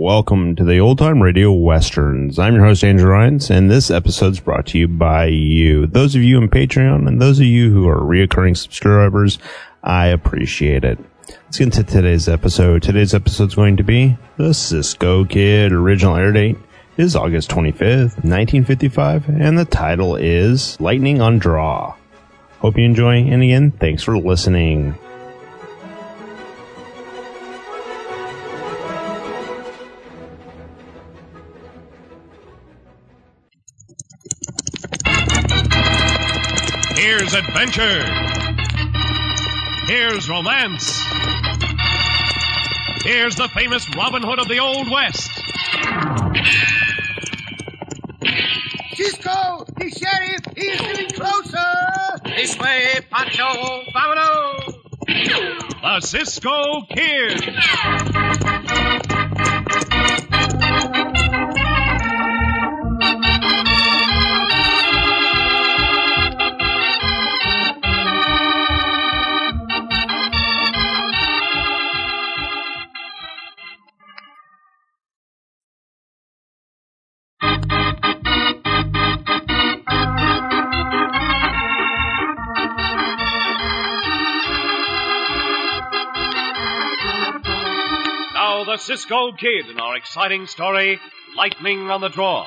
welcome to the Old Time Radio Westerns. I'm your host, Andrew Rines, and this episode's brought to you by you. Those of you in Patreon and those of you who are reoccurring subscribers, I appreciate it. Let's get into today's episode. Today's episode's going to be The Cisco Kid. Original air date is August 25th, 1955, and the title is Lightning on Draw. Hope you enjoy, and again, thanks for listening. Here's adventure. Here's romance. Here's the famous Robin Hood of the Old West. Cisco, the sheriff, he's getting closer. This way, Pancho, vámonos. The Cisco Kid. The Cisco Kid in our exciting story, Lightning on the Draw.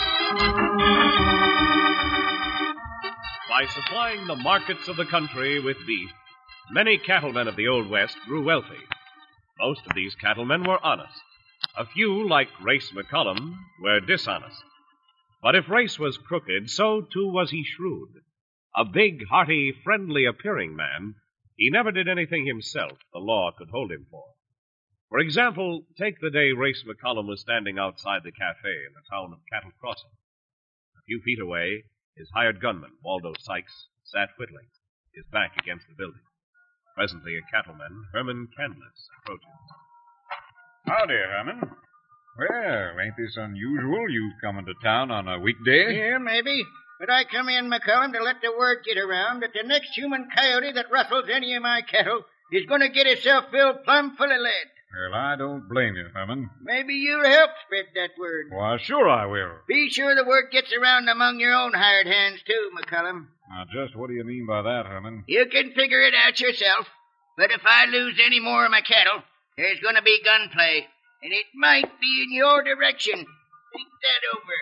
By supplying the markets of the country with beef, many cattlemen of the Old West grew wealthy. Most of these cattlemen were honest. A few, like Race McCullum, were dishonest. But if Race was crooked, so too was he shrewd. A big, hearty, friendly-appearing man, he never did anything himself the law could hold him for. For example, take the day Race McCullum was standing outside the cafe in the town of Cattle Crossing. A few feet away, his hired gunman, Waldo Sykes, sat whittling, his back against the building. Presently, a cattleman, Herman Candless, approaches. Howdy, Herman. Well, ain't this unusual, you coming to town on a weekday? Yeah, maybe. But I come in, McCullum, to let the word get around that the next human coyote that rustles any of my cattle is going to get himself filled plumb full of lead. Well, I don't blame you, Herman. Maybe you'll help spread that word. Why, sure I will. Be sure the word gets around among your own hired hands, too, McCullum. Now, just what do you mean by that, Herman? You can figure it out yourself. But if I lose any more of my cattle, there's going to be gunplay. And it might be in your direction. Think that over.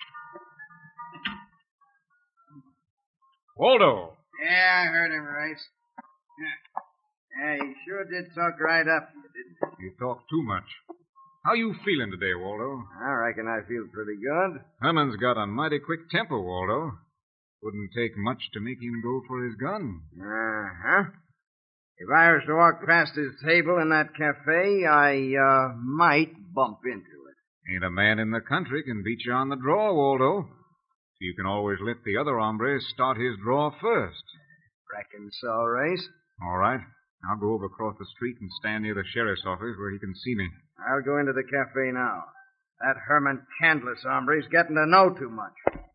Waldo! Yeah, I heard him, Rice. Yeah, he sure did talk right up, didn't he? You talk too much. How you feeling today, Waldo? I reckon I feel pretty good. Herman's got a mighty quick temper, Waldo. Wouldn't take much to make him go for his gun. Uh-huh. If I was to walk past his table in that cafe, I might bump into it. Ain't a man in the country can beat you on the draw, Waldo. So you can always let the other hombre start his draw first. Reckon so, Race. All right. I'll go over across the street and stand near the sheriff's office where he can see me. I'll go into the cafe now. That Herman Candless hombre's getting to know too much.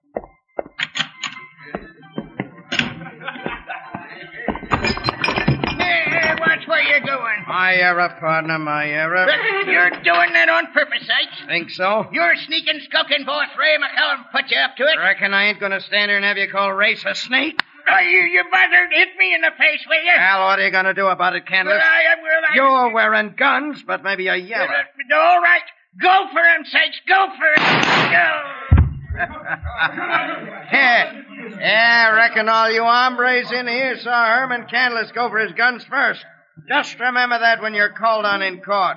Hey, watch where you're going. My error, partner, my error. You're doing that on purpose, Sykes. Think so? Your sneaking, skulking boss, Ray McCullum, put you up to it. Reckon I ain't gonna stand here and have you call Race a snake? Oh, you buzzard, hit me in the face, will you? Well, what are you gonna do about it, Candless? You're wearing guns, but maybe a yellow. All right. Go for him, Sykes. Go for him. Go. Yeah, reckon all you hombres in here saw Herman Candless go for his guns first. Just remember that when you're called on in court.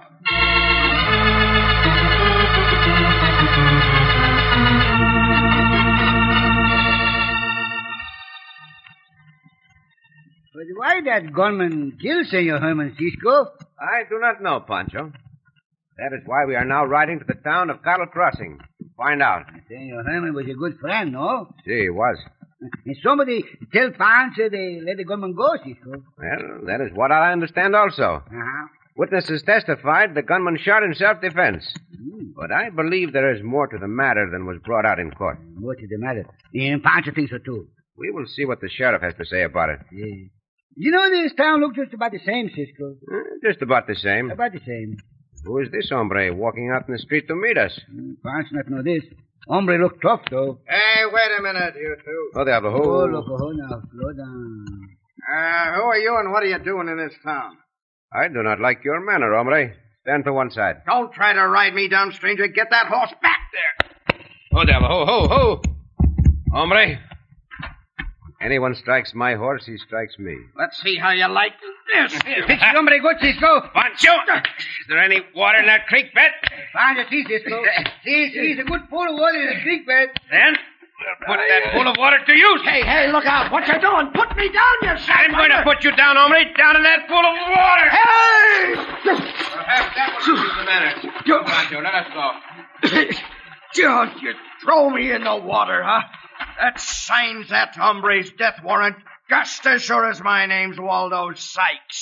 But why that gunman kill Senor Herman, Cisco? I do not know, Pancho. That is why we are now riding to the town of Cattle Crossing to find out. Senor Herman was a good friend, no? See, he was. And somebody tell Pancho they let the gunman go, Cisco. Well, that is what I understand also. Uh-huh. Witnesses testified the gunman shot in self-defense. But I believe there is more to the matter than was brought out in court. What's the matter? And Pancho thinks so, too. We will see what the sheriff has to say about it. Yeah. You know, this town looks just about the same, Cisco. Just about the same. About the same. Who is this hombre walking out in the street to meet us? Pancho not know this. Hombre look tough, though. Hey, wait a minute, you two. Oh, Diablo. Oh, look, now. Slow down. Who are you and what are you doing in this town? I do not like your manner, hombre. Stand to one side. Don't try to ride me down, stranger. Get that horse back there. Oh, Diablo. Ho. Hombre. When anyone strikes my horse, he strikes me. Let's see how you like this. Hombre, good, Cisco. Pancho! Is there any water in that creek bed? Pancho, see, Cisco. See, a good pool of water in the creek bed. Then, we'll put that pool of water to use. Hey, look out. What you doing? Put me down, you son. I'm going to put you down, hombre, down in that pool of water. Hey! Perhaps that was the matter. Pancho, let us go. Just you throw me in the water, huh? That signs that hombre's death warrant just as sure as my name's Waldo Sykes.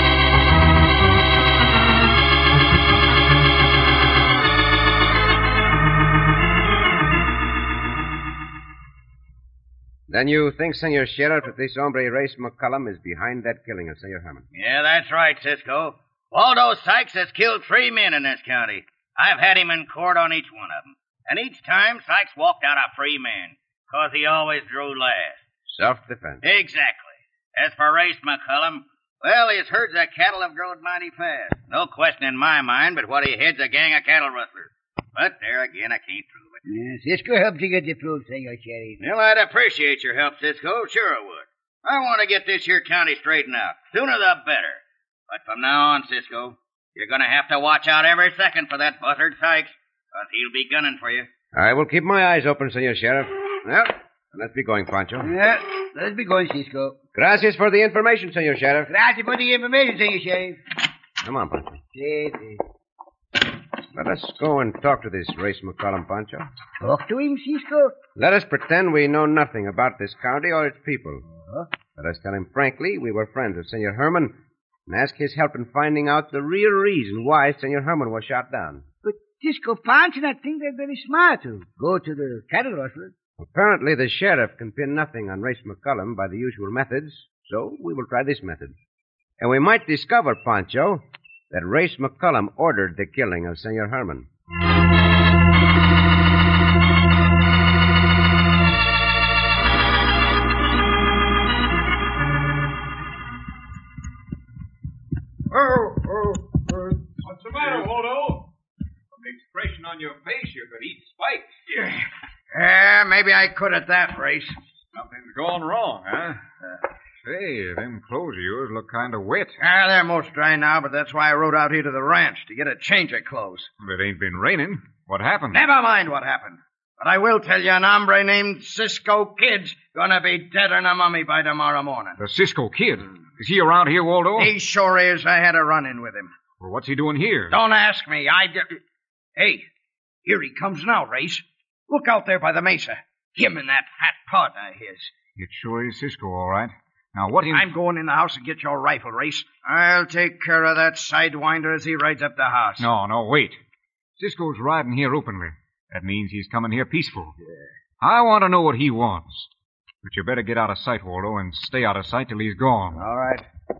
Then you think, Senor Sheriff, that this hombre Race McCullum is behind that killing of Senor Herman? Yeah, that's right, Cisco. Waldo Sykes has killed 3 men in this county. I've had him in court on each one of them. And each time, Sykes walked out a free man, 'cause he always drew last. Self-defense. Exactly. As for Race McCullum, well, his herds of cattle have grown mighty fast. No question in my mind but what he heads a gang of cattle rustlers. But there again, I can't prove it. Yeah, Cisco helped you get the proof, Senor Sheriff. Well, I'd appreciate your help, Cisco. Sure I would. I want to get this here county straightened out. Sooner the better. But from now on, Cisco, you're going to have to watch out every second for that buzzard Sykes, 'cause he'll be gunning for you. I will keep my eyes open, Senor Sheriff. Well, let's be going, Pancho. Yeah, let's be going, Cisco. Gracias for the information, Senor Sheriff. Gracias for the information, Senor Sheriff. Come on, Pancho. Sí. Let us go and talk to this Race McCullum, Pancho. Talk to him, Cisco. Let us pretend we know nothing about this county or its people. Uh-huh. Let us tell him frankly we were friends of Senor Herman and ask his help in finding out the real reason why Senor Herman was shot down. But Cisco, Pancho and I think they're very smart to go to the cattle rustler. Apparently, the sheriff can pin nothing on Race McCullum by the usual methods, so we will try this method. And we might discover, Pancho, that Race McCullum ordered the killing of Senor Herman. What's the matter, Waldo? From the expression on your face, you could eat spikes. Yeah, maybe I could at that, Race. Something's gone wrong, huh? Say, them clothes of yours look kind of wet. They're most dry now, but that's why I rode out here to the ranch, to get a change of clothes. It ain't been raining. What happened? Never mind what happened. But I will tell you, an hombre named Cisco Kid's gonna be dead in a mummy by tomorrow morning. The Cisco Kid. Is he around here, Waldo? He sure is. I had a run-in with him. Well, what's he doing here? Don't ask me. Hey, here he comes now, Race. Look out there by the mesa. Him and that fat partner of his. It sure is Cisco, all right. Now, what in... I'm going in the house and get your rifle, Race. I'll take care of that sidewinder as he rides up the house. No, wait. Cisco's riding here openly. That means he's coming here peaceful. Yeah. I want to know what he wants. But you better get out of sight, Waldo, and stay out of sight till he's gone. All right.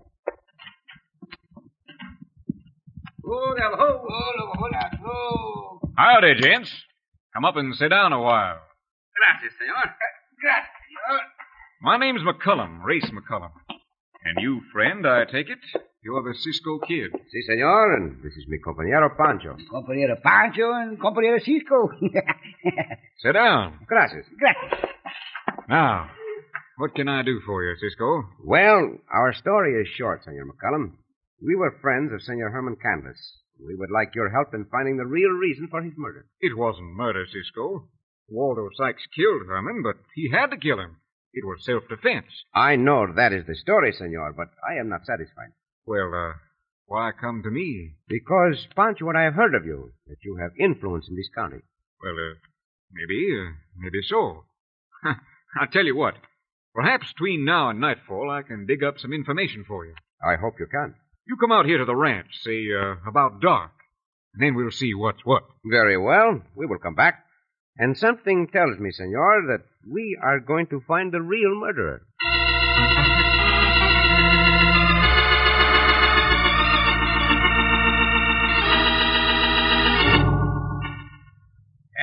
Howdy, gents. Come up and sit down a while. Gracias, senor. Gracias, senor. My name's McCullum, Race McCullum. And you, friend, I take it, you're the Cisco Kid. Si, senor, and this is mi compañero Pancho. Compañero Pancho and compañero Cisco. Sit down. Gracias. Gracias. Now, what can I do for you, Cisco? Well, our story is short, Senor McCullum. We were friends of Senor Herman Canvas. We would like your help in finding the real reason for his murder. It wasn't murder, Cisco. Waldo Sykes killed Herman, but he had to kill him. It was self-defense. I know that is the story, senor, but I am not satisfied. Well, why come to me? Because, Pancho, what I have heard of you, that you have influence in this county. Well, maybe so. I'll tell you what. Perhaps between now and nightfall, I can dig up some information for you. I hope you can. You come out here to the ranch, say, about dark. And then we'll see what's what. Very well. We will come back. And something tells me, senor, that we are going to find the real murderer.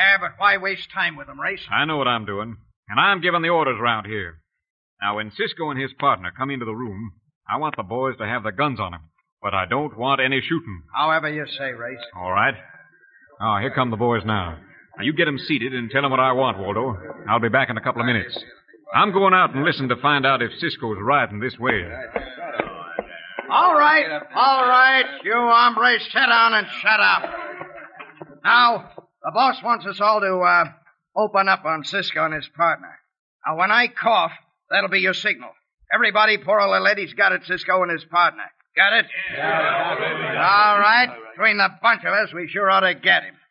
Yeah, but why waste time with them, Race? I know what I'm doing, and I'm giving the orders round here. Now, when Cisco and his partner come into the room, I want the boys to have the guns on them, but I don't want any shooting. However you say, Race. All right. Oh, here come the boys now. Now, you get them seated and tell them what I want, Waldo. I'll be back in a couple of minutes. I'm going out and listen to find out if Cisco's riding this way. All right. You hombres, sit down and shut up. Now, the boss wants us all to open up on Cisco and his partner. Now, when I cough, that'll be your signal. Everybody pour all the ladies got it, Cisco and his partner. Got it? Yeah. All right. Between the bunch of us, we sure ought to get him.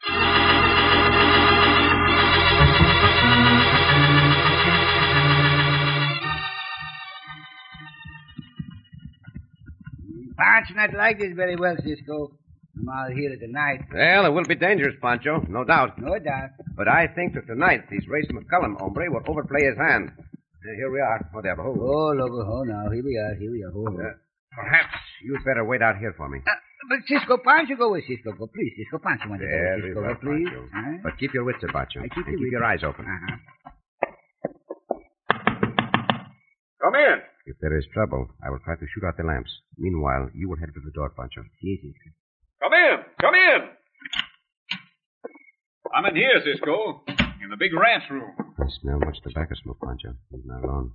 Pancho not like this very well, Cisco. I'm out here tonight. Well, it will be dangerous, Pancho, no doubt. No doubt. But I think that tonight this Race McCullum hombre will overplay his hand. Here we are. Oh, there, behold. Oh, look, now, here we are. Oh. Perhaps you'd better wait out here for me. But Cisco, Pancho, go with Cisco. Go, please, Cisco. Pancho, want to go with Cisco, well, please. Pancho. But keep your wits about you. Keep your eyes open. Come in. If there is trouble, I will try to shoot out the lamps. Meanwhile, you will head to the door, Pancho. Yes, Cisco. Come in. I'm in here, Cisco, in the big ranch room. I smell much tobacco smoke, Pancho. Leave me alone.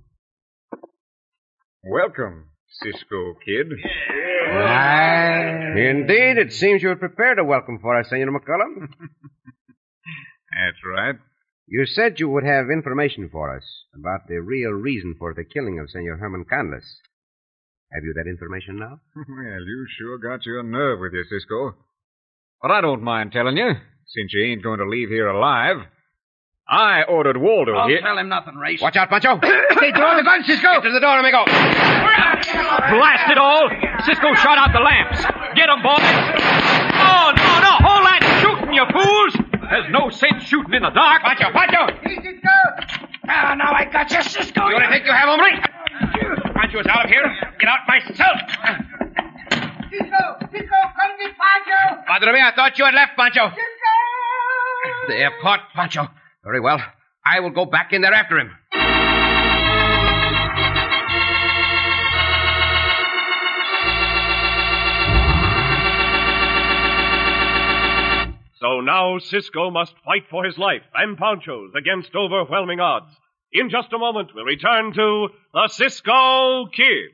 Welcome, Cisco Kid. Indeed, it seems you are prepared a welcome for us, Senor McCullum. That's right. You said you would have information for us about the real reason for the killing of Senor Herman Canlis. Have you that information now? Well, you sure got your nerve with you, Cisco. But I don't mind telling you, since you ain't going to leave here alive. I ordered Waldo Don't here. tell him nothing, Race. Watch out, Pancho. Hey, throw the gun, Cisco. Get to the door, amigo. Blast it all! Cisco shot out the lamps. Get 'em, boys. Oh, no. Hold that shooting, you fools. There's no sense shooting in the dark. Pancho. Hey, Cisco. Now I got you, Cisco. You want to think you have, hombre? Pancho is out of here. Get out myself. Cisco, come get Pancho. Padre mia, I thought you had left, Pancho. Cisco. They have caught Pancho. Very well. I will go back in there after him. So now Cisco must fight for his life and Pancho's against overwhelming odds. In just a moment, we'll return to the Cisco Kid.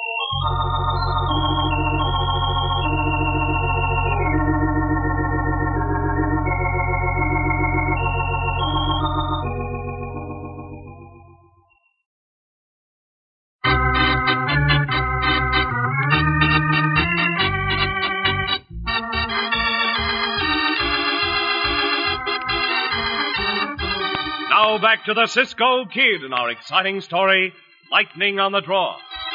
Now back to the Cisco Kid and our exciting story, Lightning on the Draw.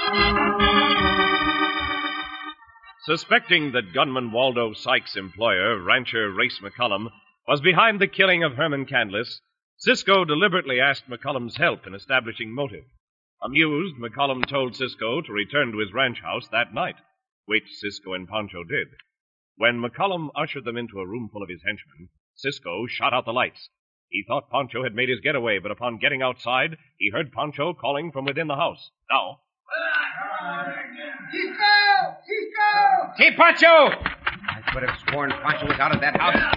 Suspecting that gunman Waldo Sykes' employer, rancher Race McCullum, was behind the killing of Herman Canlis, Cisco deliberately asked McCullum's help in establishing motive. Amused, McCullum told Cisco to return to his ranch house that night, which Cisco and Pancho did. When McCullum ushered them into a room full of his henchmen, Cisco shot out the lights. He thought Pancho had made his getaway, but upon getting outside, he heard Pancho calling from within the house. Now... Cisco! See, Pancho! I could have sworn Pancho was out of that house.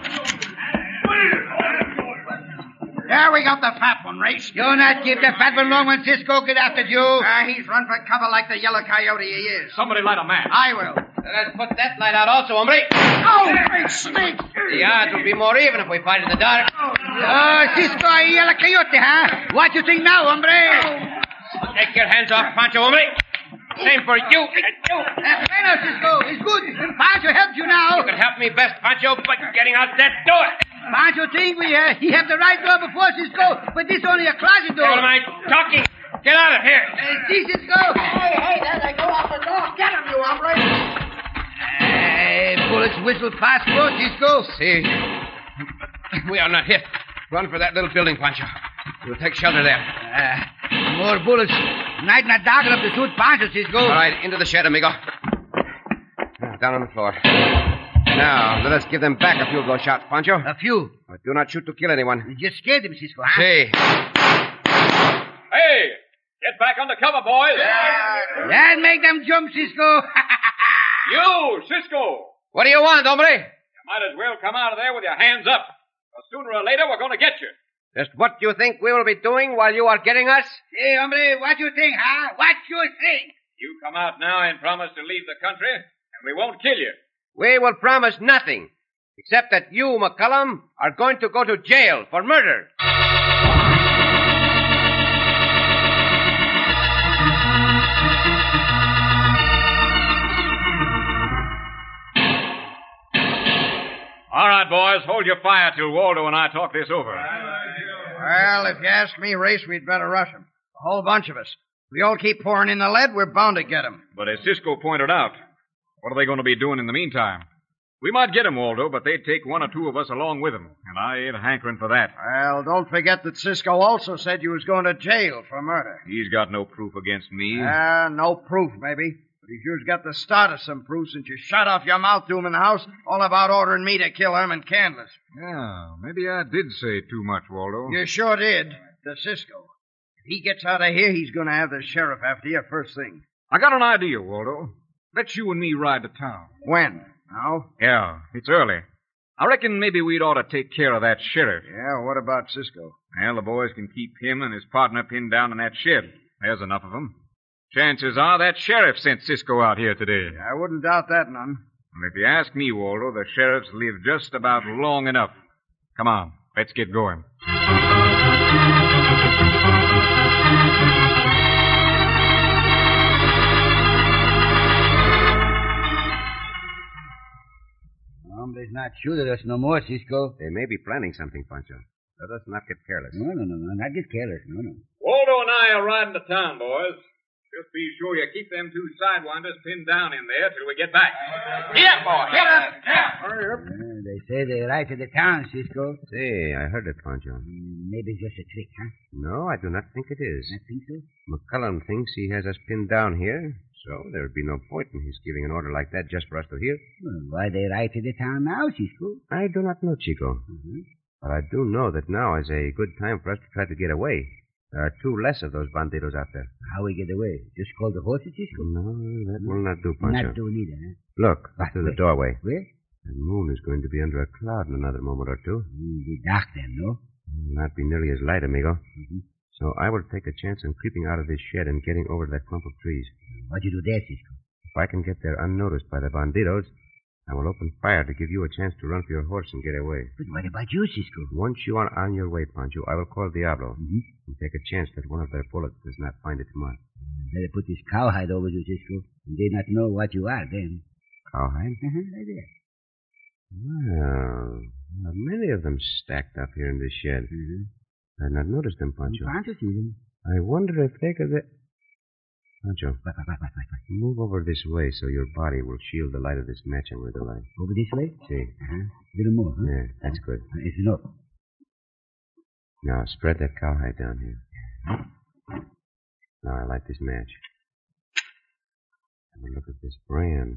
There we got the fat one, Race. Do not keep the fat one long when Cisco get after you. He's run for cover like the yellow coyote he is. Somebody light a match. I will. Let's put that light out also, hombre. Oh, great snake! The odds will be more even if we fight in the dark. Oh, Cisco, yellow coyote, huh? What you think now, hombre? Take your hands off Pancho, hombre. Same for you. Bueno, Cisco, it's good. Pancho helps you now. You can help me best, Pancho, by getting out that door. Pancho think he have the right door before Cisco, but this only a closet door. What am I talking? Get out of here. See, Cisco. Hey, there they go out the door. Get him, you hombre. Bullets whistle past both, Cisco. See, we are not hit. Run for that little building, Pancho. We'll take shelter there. More bullets. Night not dark enough to shoot Pancho, Cisco. All right, into the shed, amigo. Down on the floor. Now, let us give them back a few of those shots, Pancho. A few. But do not shoot to kill anyone. You just scared them, Cisco, huh? See. Hey! Get back under cover, boys! That make them jump, Cisco. You, Cisco! What do you want, hombre? You might as well come out of there with your hands up. Or sooner or later, we're going to get you. Just what do you think we will be doing while you are getting us? Hey, hombre, what you think, huh? What you think? You come out now and promise to leave the country, and we won't kill you. We will promise nothing, except that you, McCullum, are going to go to jail for murder. All right, boys, hold your fire till Waldo and I talk this over. Well, if you ask me, Race, we'd better rush him. A whole bunch of us. If we all keep pouring in the lead, we're bound to get him. But as Cisco pointed out, what are they going to be doing in the meantime? We might get him, Waldo, but they'd take one or two of us along with them, and I ain't hankering for that. Well, don't forget that Cisco also said you was going to jail for murder. He's got no proof against me. No proof, maybe. But he sure's got the start of some proof since you shut off your mouth to him in the house, all about ordering me to kill Herman Candless. Yeah, maybe I did say too much, Waldo. You sure did, to Cisco. If he gets out of here, he's going to have the sheriff after you first thing. I got an idea, Waldo. Let's you and me ride to town. When? Now? Yeah, it's early. I reckon maybe we'd ought to take care of that sheriff. Yeah, what about Cisco? Well, the boys can keep him and his partner pinned down in that shed. There's enough of them. Chances are that sheriff sent Cisco out here today. I wouldn't doubt that none. And if you ask me, Waldo, the sheriff's lived just about long enough. Come on, let's get going. Hombres not shoot at us no more, Cisco. They may be planning something, Pancho. Let us not get careless. No, not get careless, no. Waldo and I are riding to town, boys. Just be sure you keep them two sidewinders pinned down in there till we get back. Get up, boy. Get up. Hurry up. They say they're right to the town, Cisco. Say, I heard it, Pancho. Maybe just a trick, huh? No, I do not think it is. I think so. McCullum thinks he has us pinned down here, so there would be no point in his giving an order like that just for us to hear. Well, why they ride to the town now, Cisco? I do not know, Chico. But I do know that now is a good time for us to try to get away. There are two less of those banditos out there. How we get away? Just call the horses, Cisco? No, that will not do, Pancho. Not do neither, huh? Look, through the doorway. Where? The moon is going to be under a cloud in another moment or two. Be dark then, no? Will not be nearly as light, amigo. So I will take a chance on creeping out of this shed and getting over to that clump of trees. What'd you do there, Cisco? If I can get there unnoticed by the banditos, I will open fire to give you a chance to run for your horse and get away. But what about you, Cisco? Once you are on your way, Pancho, I will call Diablo and take a chance that one of their bullets does not find its mark. Better put this cowhide over you, Cisco, and they not know what you are then. Cowhide? Right there. Well, there are many of them stacked up here in this shed. I had not noticed them, Pancho. Pancho sees them. I wonder if they could... Pancho, What? move over this way so your body will shield the light of this match I'm going to light. Over this way? See? Little more, huh? Yeah, that's good. It's enough. Now, spread that cowhide down here. Now, I light this match. Have a look at this brand.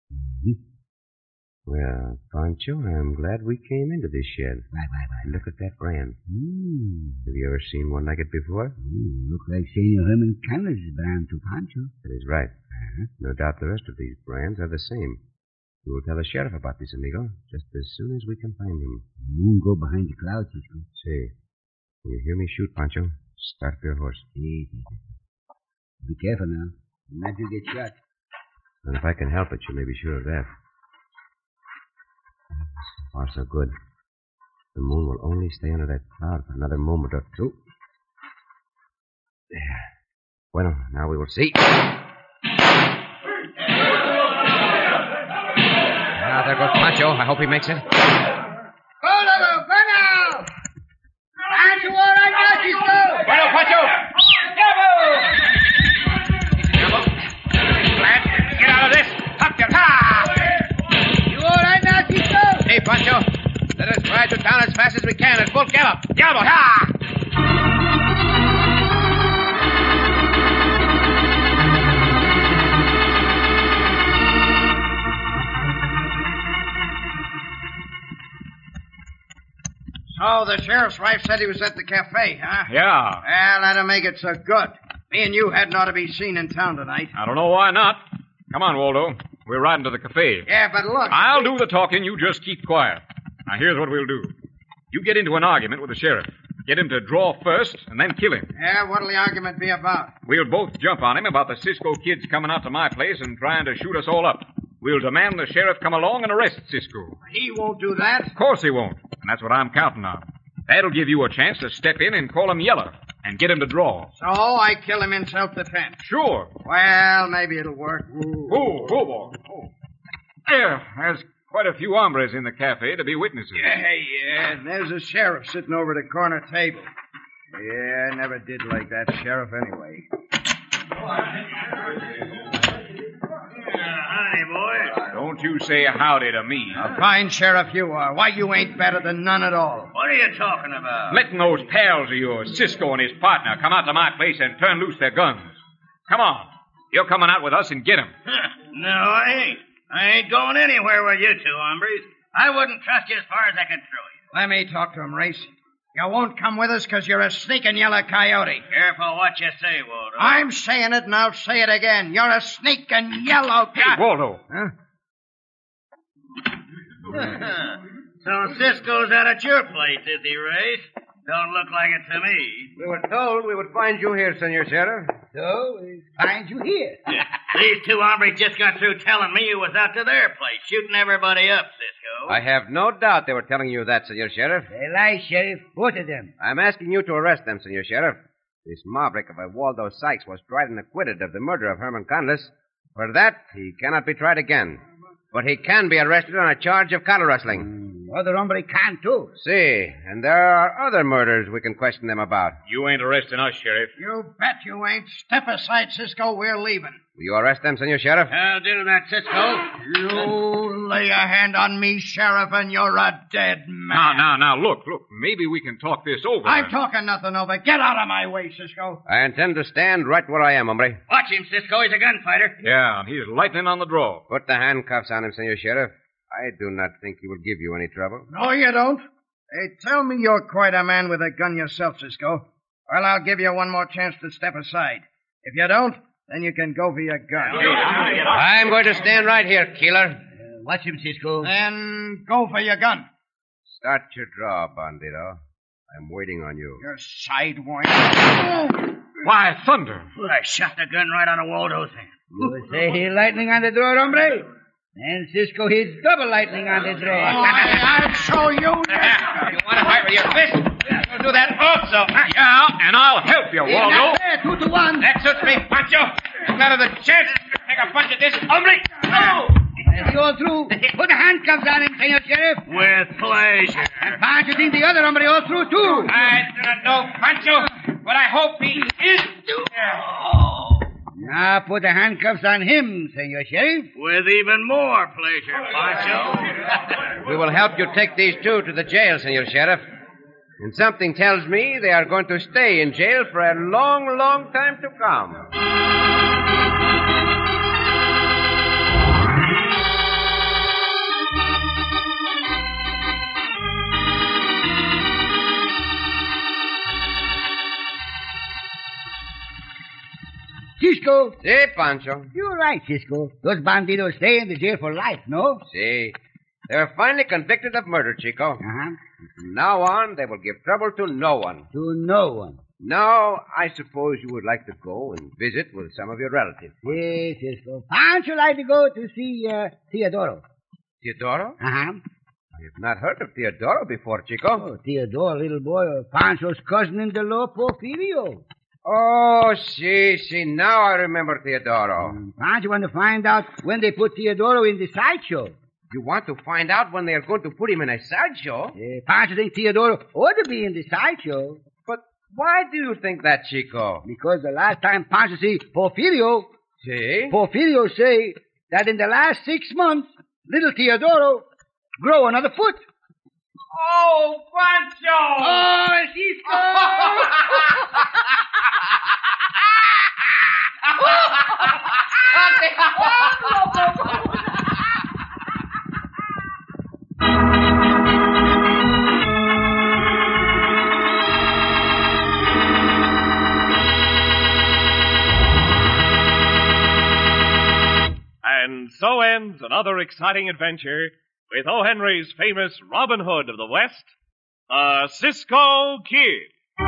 Well, Pancho, I'm glad we came into this shed. Why? Look at that brand. Have you ever seen one like it before? Look like Senor Herman Candless' brand to Pancho. That is right. No doubt the rest of these brands are the same. We will tell the sheriff about this, amigo, just as soon as we can find him. Moon go behind the clouds, Cisco. Say, when you hear me shoot, Pancho, start for your horse. See. Be careful now. Not to get shot. And if I can help it, you may be sure of that. So far, so good. The moon will only stay under that cloud for another moment or two. There. Well, now we will see. Ah, there goes Pancho. I hope he makes it. Go now! Pancho, all right now, Cisco! Bueno, Pancho! Lad, get out of this. Hop your car. You all right now, Cisco? Hey, Pancho. Let us ride to town as fast as we can at full gallop. Gallop! Ha! Oh, the sheriff's wife said he was at the cafe, huh? Yeah. Well, that'll make it so good. Me and you hadn't ought to be seen in town tonight. I don't know why not. Come on, Waldo. We're riding to the cafe. Yeah, but look. I'll do the talking. You just keep quiet. Now, here's what we'll do. You get into an argument with the sheriff. Get him to draw first, and then kill him. Yeah, what'll the argument be about? We'll both jump on him about the Cisco kids coming out to my place and trying to shoot us all up. We'll demand the sheriff come along and arrest Cisco. He won't do that. Of course he won't, and that's what I'm counting on. That'll give you a chance to step in and call him Yeller and get him to draw. So I kill him in self-defense. Sure. Well, maybe it'll work. Oh, boy. Oh. There's quite a few hombres in the cafe to be witnesses. Yeah. There's a sheriff sitting over the corner table. Yeah, I never did like that sheriff anyway. Howdy, boys. Don't you say howdy to me. A fine sheriff you are. Why, you ain't better than none at all. What are you talking about? Letting those pals of yours, Cisco and his partner, come out to my place and turn loose their guns. Come on. You're coming out with us and get 'em. No, I ain't. I ain't going anywhere with you two, hombres. I wouldn't trust you as far as I could throw you. Let me talk to him, Race. You won't come with us because you're a sneaking yellow coyote. Careful what you say, Waldo. I'm saying it, and I'll say it again. You're a sneaking yellow coyote. Waldo. Huh? So Cisco's out at your place, is he, Race? Don't look like it to me. We were told we would find you here, Senor Sheriff. So, we find you here. These two hombres just got through telling me you was out to their place, shooting everybody up, Cisco. I have no doubt they were telling you that, Senor Sheriff. They lie, Sheriff. Both of them. I'm asking you to arrest them, Senor Sheriff. This maverick of a Waldo Sykes was tried and acquitted of the murder of Herman Conless. For that, he cannot be tried again. But he can be arrested on a charge of cattle rustling. Other hombre can't, too. See, and there are other murders we can question them about. You ain't arresting us, Sheriff. You bet you ain't. Step aside, Cisco. We're leaving. Will you arrest them, Senor Sheriff? I'll do that, Cisco. You lay a hand on me, Sheriff, and you're a dead man. Now, look. Maybe we can talk this over. I'm talking nothing over. Get out of my way, Cisco. I intend to stand right where I am, hombre. Watch him, Cisco. He's a gunfighter. Yeah, and he's lightning on the draw. Put the handcuffs on him, Senor Sheriff. I do not think he will give you any trouble. No, you don't. Hey, tell me you're quite a man with a gun yourself, Cisco. Well, I'll give you one more chance to step aside. If you don't, then you can go for your gun. I'm going to stand right here, killer. Watch him, Cisco. Then go for your gun. Start your draw, Bandito. I'm waiting on you. You're sidewind. Why, thunder. I shot the gun right out of Waldo's hand. You say he lightning on the draw, hombre? And Cisco hits double lightning on the draw. I'll show you. You want to fight with your fist? You'll do that also. Yeah, and I'll help you, Waldo. 2 to 1. That suits me, Pancho. None of the chance to take a punch at this hombre. No! Is he all through? Put the handcuffs on him, Senor Sheriff. With pleasure. And Pancho think the other hombre all through, too. I do not know, Pancho, but I hope he is too. Now put the handcuffs on him, Senor Sheriff. With even more pleasure, Pancho. We will help you take these two to the jail, Senor Sheriff. And something tells me they are going to stay in jail for a long, long time to come. Cisco. Si, Pancho. You're right, Cisco. Those bandidos stay in the jail for life, no? Si. They were finally convicted of murder, Chico. Uh-huh. From now on, they will give trouble to no one. To no one. Now, I suppose you would like to go and visit with some of your relatives. Yes, Cisco. Pancho like to go to see Teodoro. Teodoro? Uh-huh. I have not heard of Teodoro before, Chico. Oh, Teodoro, little boy of Pancho's cousin-in-the-law, Porfirio. Oh, si. Now I remember Teodoro. Pancho want to find out when they put Teodoro in the sideshow. You want to find out when they are going to put him in a sideshow? Pancho thinks Teodoro ought to be in the sideshow. But why do you think that, Chico? Because the last time Pancho see Porfirio, Si? Porfirio say that in the last 6 months, little Teodoro grow another foot. Oh, Pancho! Oh, Cisco! begins another exciting adventure with O. Henry's famous Robin Hood of the West, the Cisco Kid.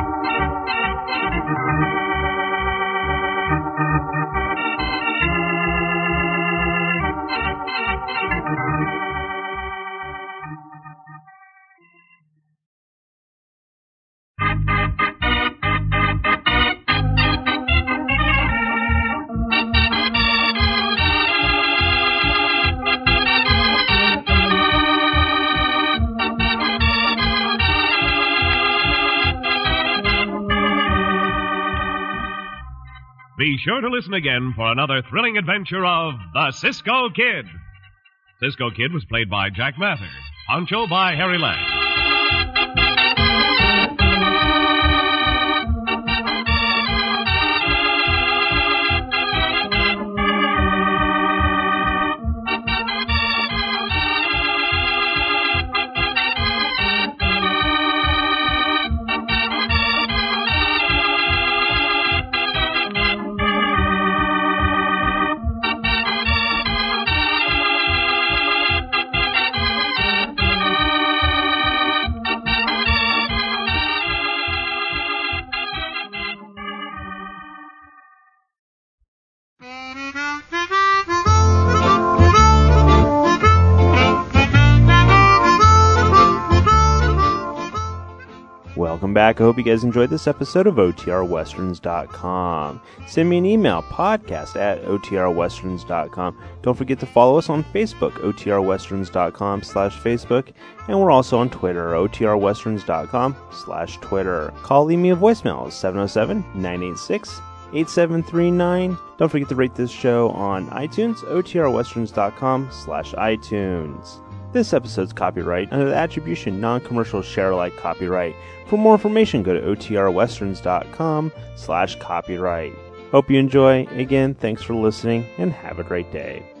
Be sure to listen again for another thrilling adventure of the Cisco Kid. Cisco Kid was played by Jack Mather, Pancho by Harry Lang. Welcome back. I hope you guys enjoyed this episode of OTRWesterns.com. Send me an email, podcast@OTRWesterns.com. Don't forget to follow us on Facebook, OTRWesterns.com/Facebook. And we're also on Twitter, OTRWesterns.com/Twitter. Call, leave me a voicemail, 707-986-8739. Don't forget to rate this show on iTunes, OTRWesterns.com/iTunes. This episode's copyright under the Attribution Non-Commercial Share-alike copyright. For more information, go to OTRWesterns.com/copyright. Hope you enjoy. Again, thanks for listening, and have a great day.